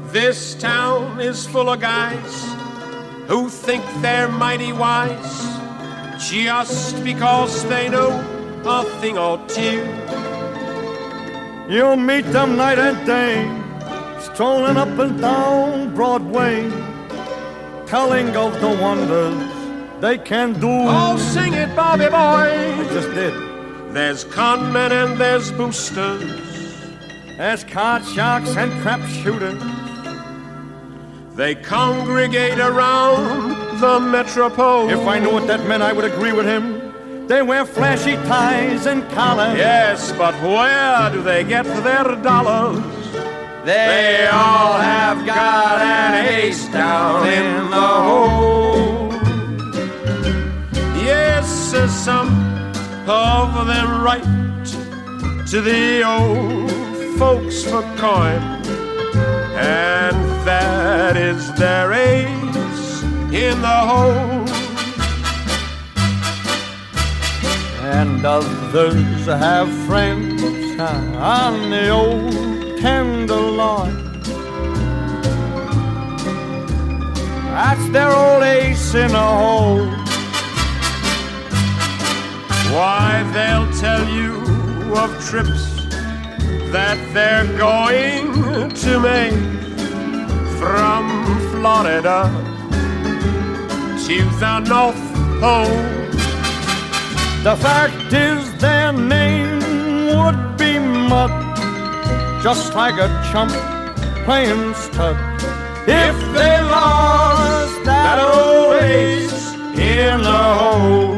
This town is full of guys who think they're mighty wise just because they know a thing or two. You'll meet them night and day, strolling up and down Broadway, telling of the wonders they can do. Oh, sing it, Bobby boy. I just did. There's conmen and there's boosters, there's card sharks and crap shooters. They congregate around the metropole. If I knew what that meant, I would agree with him. They wear flashy ties and collars. Yes, but where do they get their dollars? They all have got an ace down in the hole. Yes, some of them write to the old folks for coin, and that is their ace in the hole. And others have friends on the old Tenderloin. That's their old ace in the hole. Why, they'll tell you of trips that they're going to make from Florida to the North Pole. The fact is their name would be mud, just like a chump playing stud, if they lost that old ace in the hole.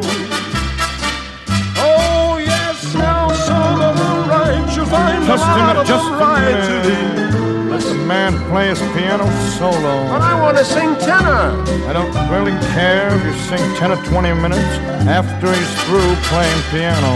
Oh yes, now some of them right, you'll find Just a minute, just a right to minute. Let the man play his piano solo. But I want to sing tenor. I don't really care if you sing 10 or 20 minutes after he's through playing piano.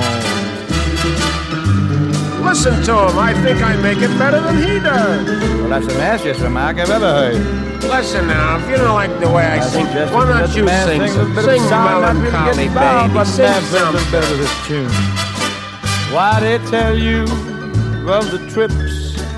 Listen to him. I think I make it better than he does. Well, that's the nastiest remark I've ever heard. Listen now, if you don't like the way I sing, suggested why that don't the you man sing sings some? a bit of Sing song, not really Melancholy getting bound, Baby. but Sing that's a little something. bit of this tune. Why they tell you of the trips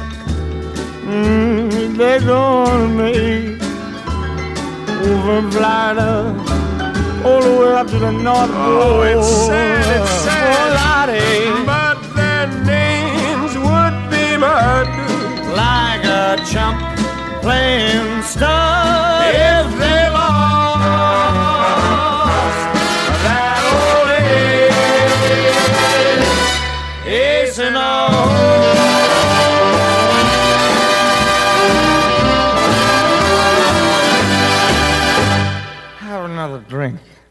they're gonna make over Florida, all the way up to the North Pole. Oh, it's sad, it's sad. Oh, Lottie. But their names would be mud, Like a chump playing stud, if they lost that old ace in the hole. Have another drink.